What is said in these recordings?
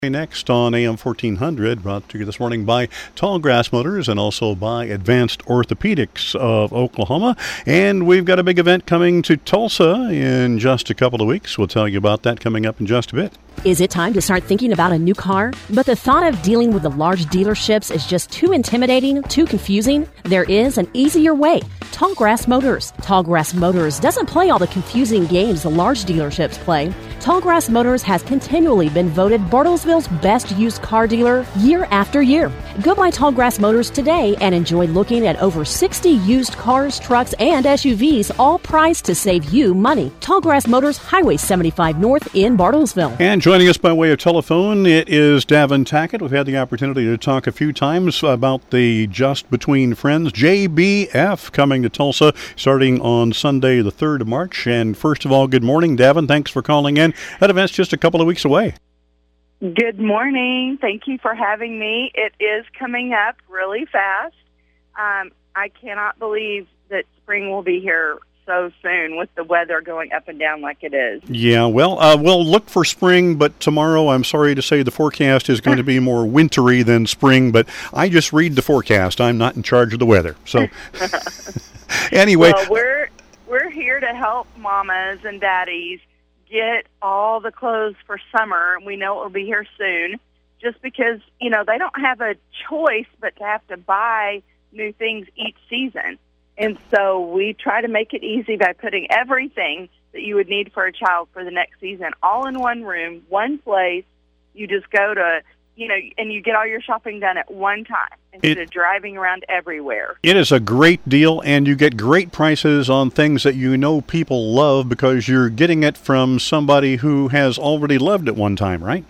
Next on AM 1400, brought to you this morning by Tallgrass Motors and also by Advanced Orthopedics of Oklahoma. And we've got a big event coming to Tulsa in just a couple of weeks. We'll tell you about that coming up in just a bit. Is it time to start thinking about a new car? But the thought of dealing with the large dealerships is just too intimidating, too confusing? There is an easier way. Tallgrass Motors. Tallgrass Motors doesn't play all the confusing games the large dealerships play. Tallgrass Motors has continually been voted Bartlesville's best used car dealer year after year. Go by Tallgrass Motors today and enjoy looking at over 60 used cars, trucks, and SUVs, all priced to save you money. Tallgrass Motors, Highway 75 North in Bartlesville. And joining us by way of telephone, it is Davin Tackett. We've had the opportunity to talk a few times about the Just Between Friends JBF coming to Tulsa starting on Sunday, the 3rd of March. And first of all, good morning, Davin. Thanks for calling in. That event's just a couple of weeks away. Good morning. Thank you for having me. It is coming up really fast. I cannot believe that spring will be here so soon with the weather going up and down like it is. Yeah, well, we'll look for spring, but tomorrow, I'm sorry to say, the forecast is going to be more wintry than spring, but I just read the forecast. I'm not in charge of the weather. So, anyway. Well, we're here to help mamas and daddies get all the clothes for summer. We know it will be here soon just because, they don't have a choice but to have to buy new things each season. And so we try to make it easy by putting everything that you would need for a child for the next season all in one room, one place. You just go to, and you get all your shopping done at one time instead of driving around everywhere. It is a great deal, and you get great prices on things that people love because you're getting it from somebody who has already loved it one time, right?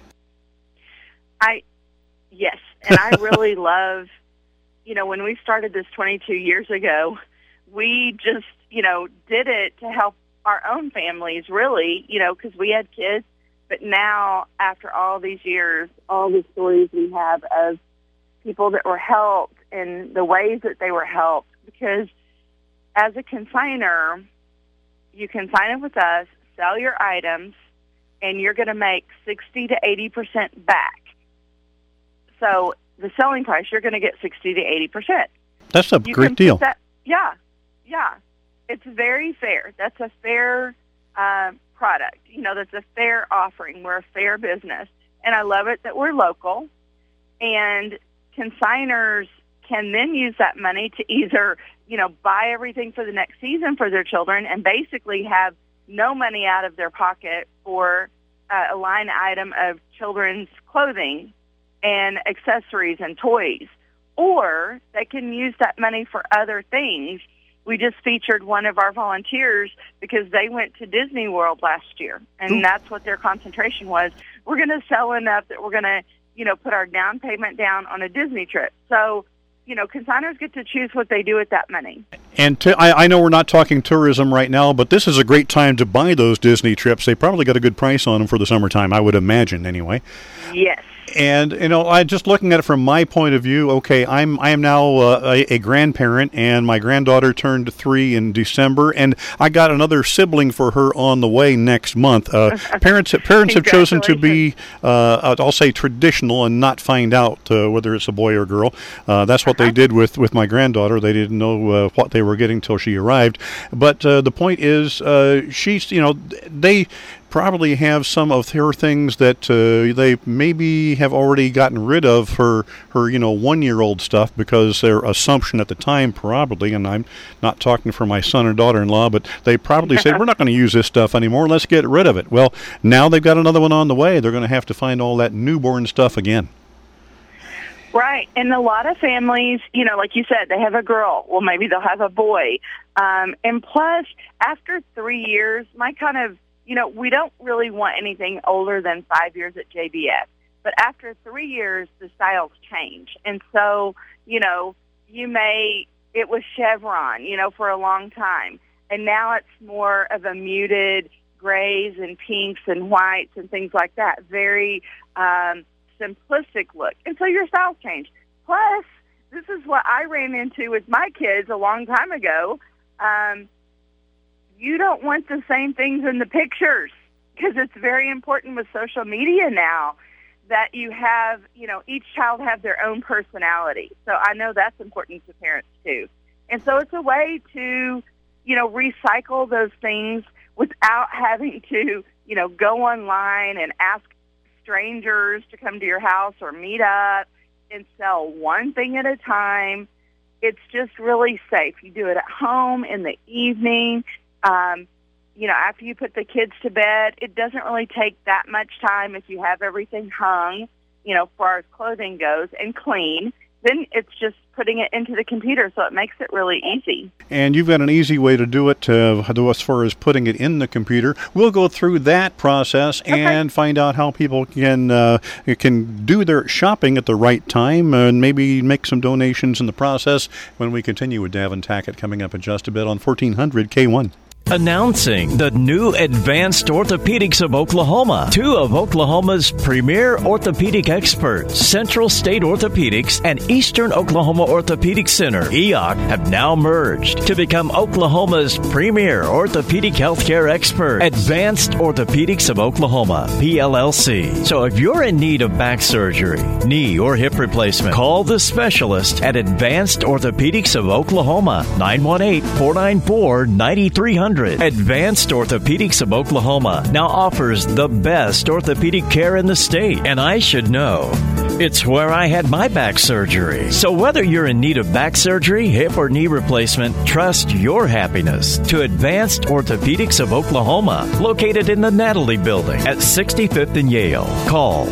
Yes, and I really love, when we started this 22 years ago, we just, did it to help our own families, really, because we had kids. But now, after all these years, all the stories we have of people that were helped and the ways that they were helped, because as a consignor, you can sign up with us, sell your items, and you're going to make 60 to 80% back. So the selling price, you're going to get 60 to 80%. That's a great deal. Yeah. It's very fair. That's a fair product. That's a fair offering. We're a fair business. And I love it that we're local. And consignors can then use that money to either, buy everything for the next season for their children and basically have no money out of their pocket for a line item of children's clothing and accessories and toys. Or they can use that money for other things. We just featured one of our volunteers because they went to Disney World last year, and that's what their concentration was. We're going to sell enough that we're going to, put our down payment down on a Disney trip. So, consignors get to choose what they do with that money. And I know we're not talking tourism right now, but this is a great time to buy those Disney trips. They probably got a good price on them for the summertime, I would imagine, anyway. Yes. And, I just looking at it from my point of view, okay, I am now a grandparent, and my granddaughter turned 3 in December, and I got another sibling for her on the way next month. Parents have chosen to be, I'll say, traditional and not find out whether it's a boy or girl. That's what they did with my granddaughter. They didn't know what they were getting till she arrived. But the point is, she's, they probably have some of her things that they maybe have already gotten rid of her 1-year-old stuff because their assumption at the time probably, and I'm not talking for my son or daughter-in-law, but they probably said, we're not going to use this stuff anymore, let's get rid of it. Well, now they've got another one on the way. They're going to have to find all that newborn stuff again. Right, and a lot of families, like you said, they have a girl. Well, maybe they'll have a boy. And plus, after 3 years, we don't really want anything older than 5 years at JBF. But after 3 years, the styles change. And so, it was Chevron, for a long time. And now it's more of a muted grays and pinks and whites and things like that. Very simplistic look. And so your styles change. Plus, this is what I ran into with my kids a long time ago. You don't want the same things in the pictures because it's very important with social media now that you have, each child have their own personality. So I know that's important to parents too. And so it's a way to, recycle those things without having to, go online and ask strangers to come to your house or meet up and sell one thing at a time. It's just really safe. You do it at home in the evening. After you put the kids to bed, it doesn't really take that much time if you have everything hung, as far as clothing goes, and clean. Then it's just putting it into the computer, so it makes it really easy. And you've got an easy way to do it as far as putting it in the computer. We'll go through that process and find out how people can do their shopping at the right time and maybe make some donations in the process when we continue with Davin Tackett coming up in just a bit on 1400 K1. Announcing the new Advanced Orthopedics of Oklahoma. Two of Oklahoma's premier orthopedic experts, Central State Orthopedics and Eastern Oklahoma Orthopedic Center, EOC, have now merged to become Oklahoma's premier orthopedic healthcare expert, Advanced Orthopedics of Oklahoma, PLLC. So if you're in need of back surgery, knee or hip replacement, call the specialist at Advanced Orthopedics of Oklahoma, 918-494-9300. Advanced Orthopedics of Oklahoma now offers the best orthopedic care in the state. And I should know, it's where I had my back surgery. So whether you're in need of back surgery, hip or knee replacement, trust your happiness to Advanced Orthopedics of Oklahoma, located in the Natalie Building at 65th and Yale. Call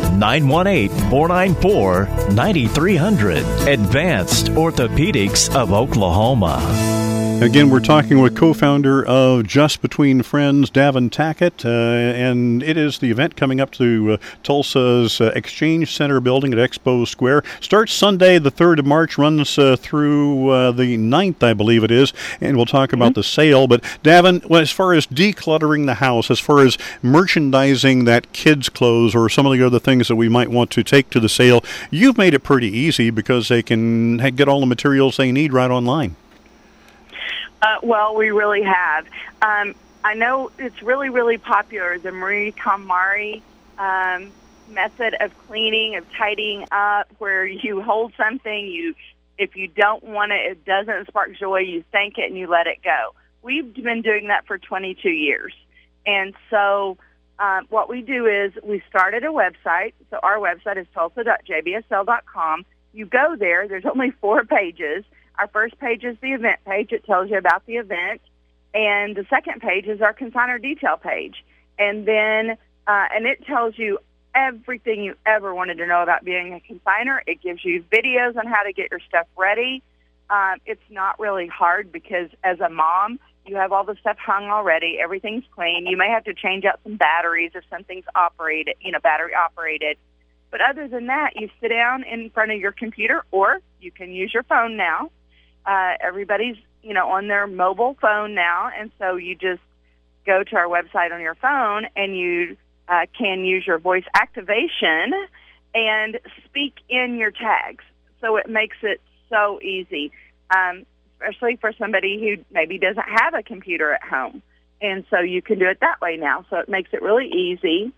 918-494-9300. Advanced Orthopedics of Oklahoma. Again, we're talking with co-founder of Just Between Friends, Davin Tackett, and it is the event coming up to Tulsa's Exchange Center building at Expo Square. Starts Sunday, the 3rd of March, runs through the 9th, I believe it is, and we'll talk about the sale. But Davin, as far as decluttering the house, as far as merchandising that kids' clothes or some of the other things that we might want to take to the sale, you've made it pretty easy because they can get all the materials they need right online. Well, we really have. I know it's really, really popular, the Marie KonMari method of cleaning, of tidying up, where you hold something, if you don't want it, it doesn't spark joy, you thank it and you let it go. We've been doing that for 22 years. And so what we do is we started a website. So our website is tulsa.jbsl.com. You go there. There's only 4 pages. Our first page is the event page. It tells you about the event. And the second page is our consignor detail page. And then and it tells you everything you ever wanted to know about being a consignor. It gives you videos on how to get your stuff ready. It's not really hard because as a mom, you have all the stuff hung already. Everything's clean. You may have to change out some batteries if something's operated, battery operated. But other than that, you sit down in front of your computer, or you can use your phone now. Everybody's, on their mobile phone now, and so you just go to our website on your phone, and you can use your voice activation and speak in your tags. So it makes it so easy, especially for somebody who maybe doesn't have a computer at home. And so you can do it that way now. So it makes it really easy.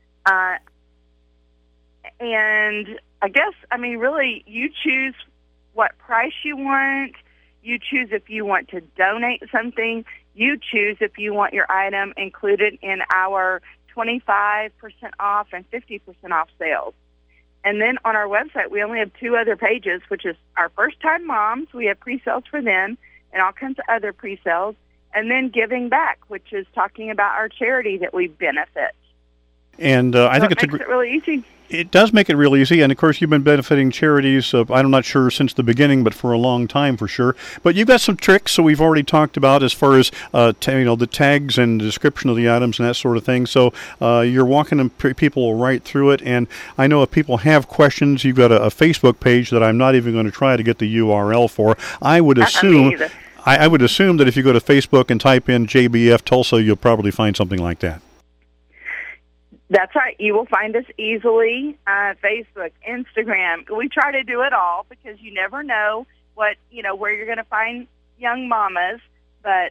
And I guess, really, you choose what price you want. You choose if you want to donate something. You choose if you want your item included in our 25% off and 50% off sales. And then on our website, we only have 2 other pages, which is our first-time moms. We have pre-sales for them and all kinds of other pre-sales. And then giving back, which is talking about our charity that we benefit. And I think it makes it really easy. It does make it real easy, and of course you've been benefiting charities, I'm not sure since the beginning, but for a long time for sure. But you've got some tricks, so we've already talked about as far as the tags and the description of the items and that sort of thing. So you're walking people right through it, and I know if people have questions, you've got a Facebook page that I'm not even going to try to get the URL for. I would assume that if you go to Facebook and type in JBF Tulsa, you'll probably find something like that. That's right. You will find us easily. Facebook, Instagram. We try to do it all because you never know where you're going to find young mamas. But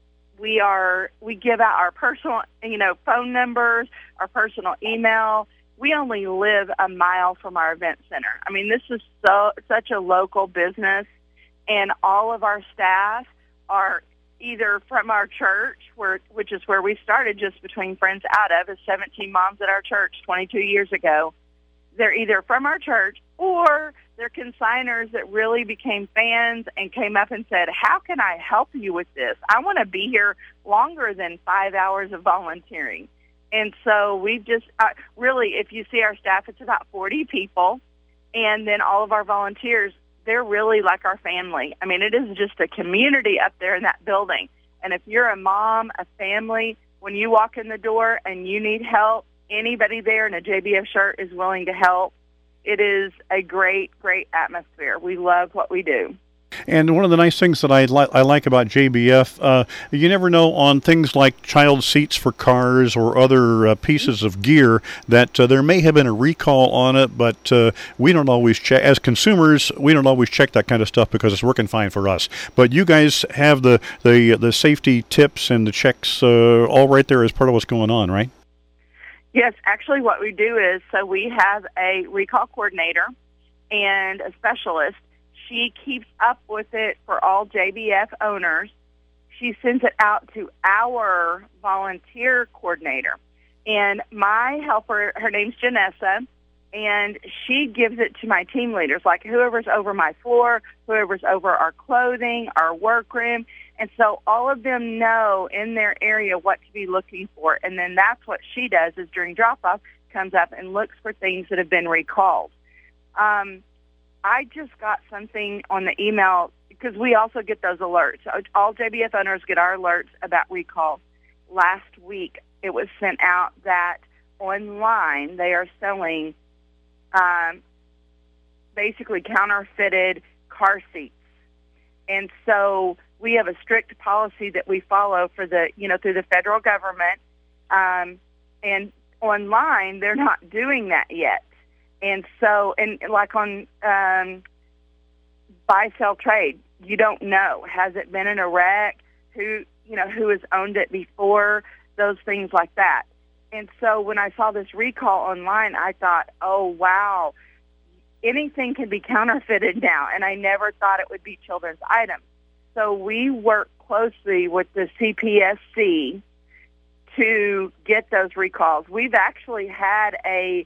we give out our personal, phone numbers, our personal email, we only live a mile from our event center. I mean, this is such a local business, and all of our staff are either from our church, which is where we started, just between friends out of, as 17 moms at our church 22 years ago. They're either from our church or they're consigners that really became fans and came up and said, how can I help you with this? I want to be here longer than 5 hours of volunteering. And so we've just really, if you see our staff, it's about 40 people. And then all of our volunteers, they're really like our family. I mean, it is just a community up there in that building. And if you're a mom, a family, when you walk in the door and you need help, anybody there in a JBF shirt is willing to help. It is a great, great atmosphere. We love what we do. And one of the nice things that I like about JBF, you never know on things like child seats for cars or other pieces of gear that there may have been a recall on it, but we don't always check. As consumers, we don't always check that kind of stuff because it's working fine for us. But you guys have the safety tips and the checks all right there as part of what's going on, right? Yes, actually what we do is, so we have a recall coordinator and a specialist. She keeps up with it for all JBF owners. She sends it out to our volunteer coordinator. And my helper, her name's Janessa, and she gives it to my team leaders, like whoever's over my floor, whoever's over our clothing, our workroom. And so all of them know in their area what to be looking for. And then that's what she does is during drop-off, comes up and looks for things that have been recalled. I just got something on the email because we also get those alerts. All JBF owners get our alerts about recalls. Last week, it was sent out that online they are selling basically counterfeited car seats. And so we have a strict policy that we follow for through the federal government. And online, they're not doing that yet. And so, and like on buy, sell, trade, you don't know. Has it been in a wreck? Who has owned it before? Those things like that. And so when I saw this recall online, I thought, oh, wow, anything can be counterfeited now. And I never thought it would be children's items. So we work closely with the CPSC to get those recalls. We've actually had a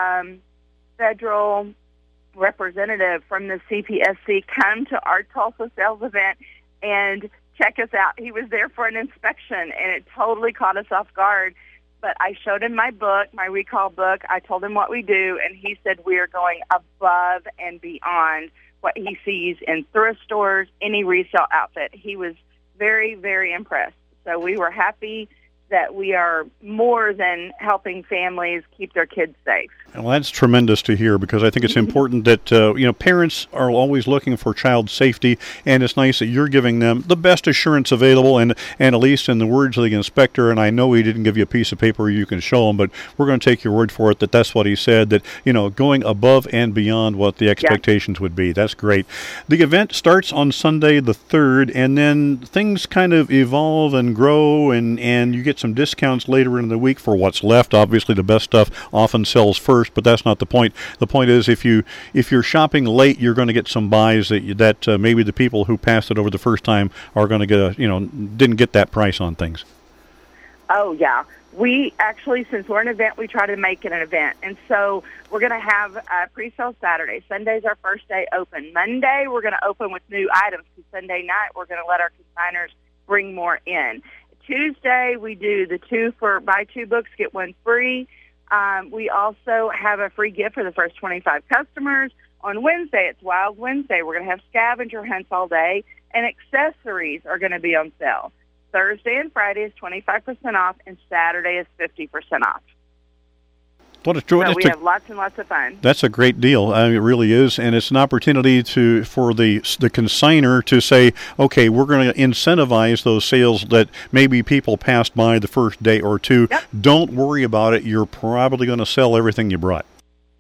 federal representative from the CPSC come to our Tulsa sales event and check us out. He was there for an inspection, and it totally caught us off guard. But I showed him my book, my recall book. I told him what we do, and he said we are going above and beyond what he sees in thrift stores, any resale outfit. He was very, very impressed. So we were happy that we are more than helping families keep their kids safe. Well, that's tremendous to hear because I think it's important that, parents are always looking for child safety, and it's nice that you're giving them the best assurance available, and at least in the words of the inspector, and I know he didn't give you a piece of paper you can show him, but we're going to take your word for it that that's what he said, that, going above and beyond what the expectations would be. That's great. The event starts on Sunday the 3rd, and then things kind of evolve and grow, and you get some discounts later in the week for what's left. Obviously, the best stuff often sells first, but that's not the point. The point is, if you're shopping late, you're going to get some buys that maybe the people who passed it over the first time are going to get didn't get that price on things. Oh yeah, we actually, since we're an event, we try to make it an event, and so we're going to have a pre-sale Saturday. Sunday's our first day open. Monday we're going to open with new items. Because Sunday night we're going to let our consigners bring more in. Tuesday, we do the buy two books, get one free. We also have a free gift for the first 25 customers. On Wednesday, it's Wild Wednesday. We're going to have scavenger hunts all day, and accessories are going to be on sale. Thursday and Friday is 25% off, and Saturday is 50% off. What a joy! So we have lots and lots of fun. That's a great deal. I mean, it really is, and it's an opportunity for the consignor to say, okay, we're going to incentivize those sales that maybe people passed by the first day or two. Yep. Don't worry about it. You're probably going to sell everything you brought.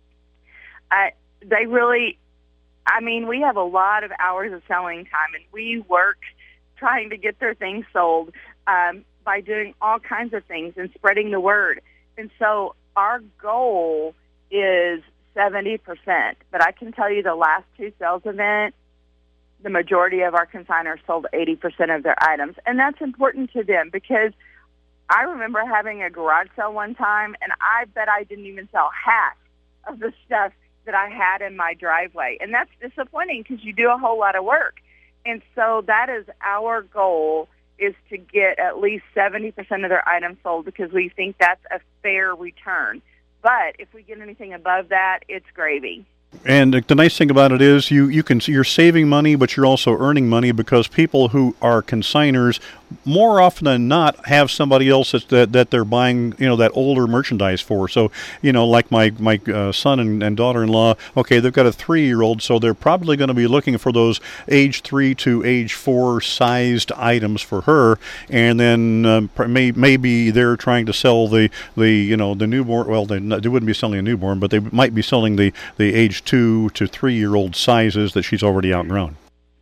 We have a lot of hours of selling time, and we work trying to get their things sold by doing all kinds of things and spreading the word. And so our goal is 70%, but I can tell you the last two sales events, the majority of our consignors sold 80% of their items. And that's important to them because I remember having a garage sale one time, and I bet I didn't even sell half of the stuff that I had in my driveway. And that's disappointing because you do a whole lot of work. And so that is our goal, is to get at least 70% of their items sold because we think that's a fair return. But if we get anything above that, it's gravy. And the nice thing about it is you're saving money, but you're also earning money because people who are consigners more often than not have somebody else that they're buying, that older merchandise for. So, like my son and daughter-in-law, okay, they've got a 3-year-old, so they're probably going to be looking for those age 3 to age 4 sized items for her, and then maybe they're trying to sell the newborn. Well, they wouldn't be selling a newborn, but they might be selling the age 2 to 3-year-old sizes that she's already outgrown.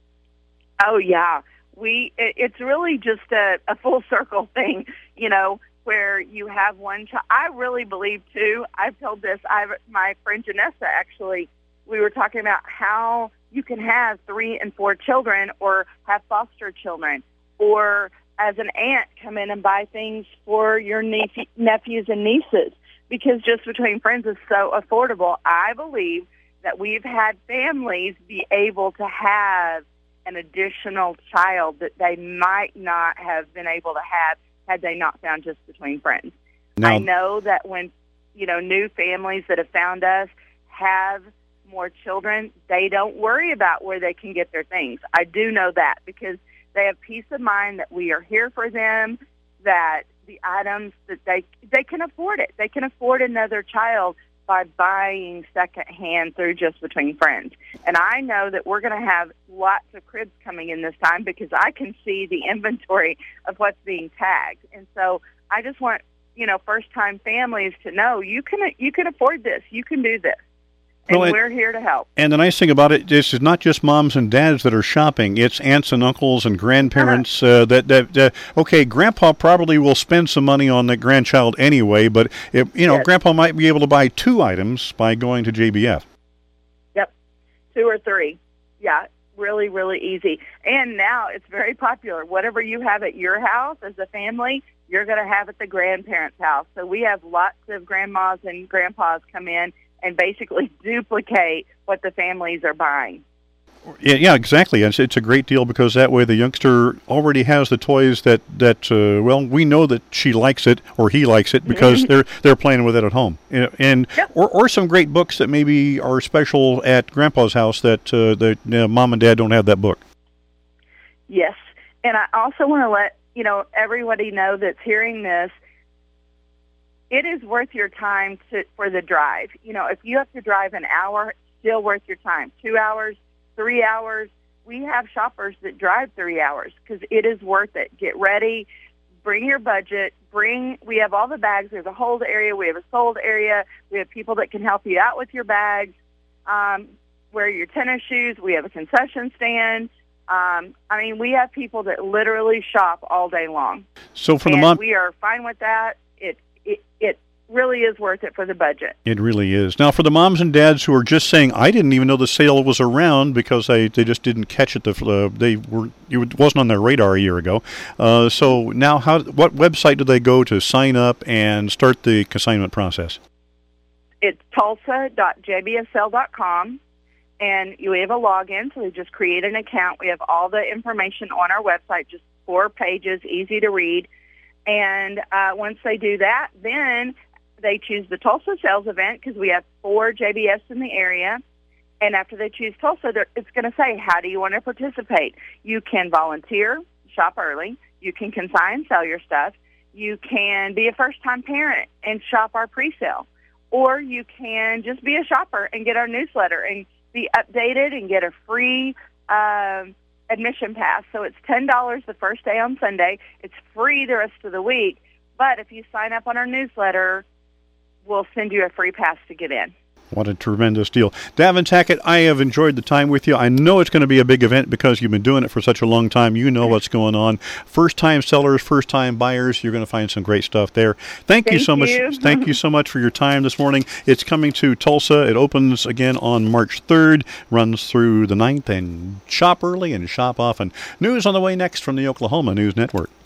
Oh yeah. It's really just a full circle thing, where you have one child. I really believe, too, I've told this, my friend Janessa, actually, we were talking about how you can have 3 and 4 children or have foster children, or as an aunt come in and buy things for your nephews and nieces, because just between friends is so affordable. I believe that we've had families be able to have an additional child that they might not have been able to have had they not found Just Between Friends. Now, I know that when, new families that have found us have more children, they don't worry about where they can get their things. I do know that because they have peace of mind that we are here for them, that the items that they can afford it. They can afford another child by buying secondhand through Just Between Friends. And I know that we're going to have lots of cribs coming in this time because I can see the inventory of what's being tagged. And so I just want, first-time families to know you can afford this. You can do this. And we're here to help. And the nice thing about it, this is not just moms and dads that are shopping. It's aunts and uncles and grandparents. Okay, Grandpa probably will spend some money on the grandchild anyway, but yes. Grandpa might be able to buy 2 items by going to JBF. Yep, 2 or 3. Yeah, really, really easy. And now it's very popular. Whatever you have at your house as a family, you're going to have at the grandparents' house. So we have lots of grandmas and grandpas come in and basically duplicate what the families are buying. Yeah, exactly. It's a great deal because that way the youngster already has the toys that we know that she likes it or he likes it because they're playing with it at home. And yep. or some great books that maybe are special at Grandpa's house that Mom and Dad don't have that book. Yes, and I also want to let everybody know that's hearing this. It is worth your time for the drive. If you have to drive an hour, still worth your time. 2 hours, 3 hours. We have shoppers that drive 3 hours because it is worth it. Get ready. Bring your budget. We have all the bags. There's a hold area. We have a sold area. We have people that can help you out with your bags. Wear your tennis shoes. We have a concession stand. We have people that literally shop all day long. So for the month, we are fine with that. It really is worth it for the budget. It really is. Now, for the moms and dads who are just saying, I didn't even know the sale was around because they just didn't catch it. It wasn't on their radar a year ago. So now, what website do they go to sign up and start the consignment process? It's tulsa.jbsl.com, and we have a login, so they just create an account. We have all the information on our website, just 4 pages, easy to read. And once they do that, then they choose the Tulsa sales event because we have 4 JBS in the area. And after they choose Tulsa, it's going to say, how do you want to participate? You can volunteer, shop early. You can consign, sell your stuff. You can be a first-time parent and shop our pre-sale. Or you can just be a shopper and get our newsletter and be updated and get a free admission pass. So it's $10 the first day on Sunday. It's free the rest of the week. But if you sign up on our newsletter, we'll send you a free pass to get in. What a tremendous deal. Davin Tackett, I have enjoyed the time with you. I know it's going to be a big event because you've been doing it for such a long time. You know what's going on. First-time sellers, first-time buyers, you're going to find some great stuff there. Thank you so much. Thank you so much for your time this morning. It's coming to Tulsa. It opens again on March 3rd, runs through the 9th, and shop early and shop often. News on the way next from the Oklahoma News Network.